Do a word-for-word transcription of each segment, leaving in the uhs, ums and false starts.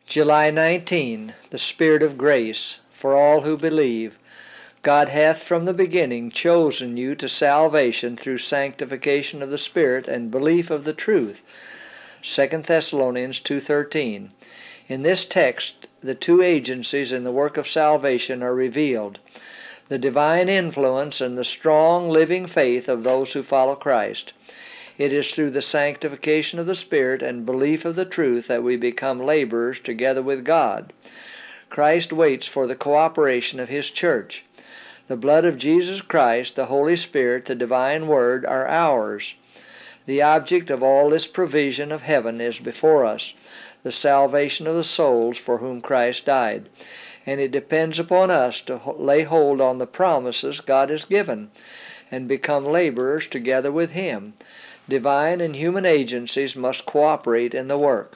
July nineteenth, the Spirit of grace for all who believe. God hath from the beginning chosen you to salvation through sanctification of the Spirit and belief of the truth. Second Thessalonians two thirteen. In this text, the two agencies in the work of salvation are revealed: the divine influence and the strong living faith of those who follow Christ. It is through the sanctification of the Spirit and belief of the truth that we become laborers together with God. Christ waits for the cooperation of His church. The blood of Jesus Christ, the Holy Spirit, the divine Word are ours. The object of all this provision of heaven is before us, the salvation of the souls for whom Christ died. And it depends upon us to lay hold on the promises God has given and become laborers together with Him. Divine and human agencies must cooperate in the work.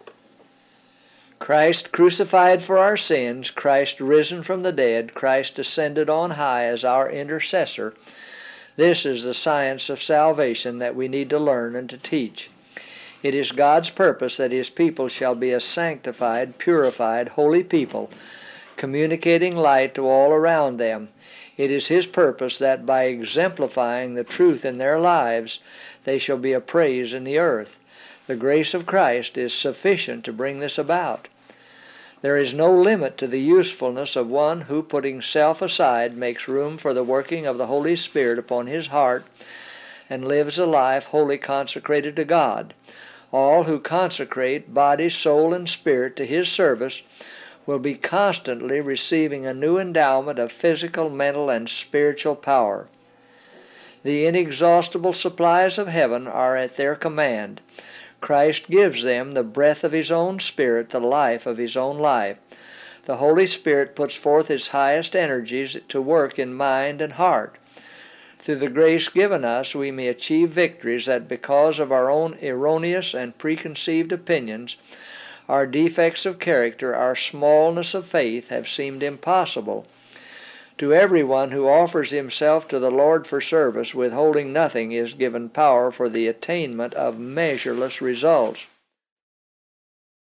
Christ crucified for our sins, Christ risen from the dead, Christ ascended on high as our intercessor. This is the science of salvation that we need to learn and to teach. It is God's purpose that His people shall be a sanctified, purified, holy people, communicating light to all around them. It is His purpose that by exemplifying the truth in their lives, they shall be a praise in the earth. The grace of Christ is sufficient to bring this about. There is no limit to the usefulness of one who, putting self aside, makes room for the working of the Holy Spirit upon his heart and lives a life wholly consecrated to God. All who consecrate body, soul, and spirit to His service will be constantly receiving a new endowment of physical, mental, and spiritual power. The inexhaustible supplies of heaven are at their command. Christ gives them the breath of His own Spirit, the life of His own life. The Holy Spirit puts forth His highest energies to work in mind and heart. Through the grace given us, we may achieve victories that, because of our own erroneous and preconceived opinions, our defects of character, our smallness of faith, have seemed impossible. To everyone who offers himself to the Lord for service, withholding nothing, is given power for the attainment of measureless results.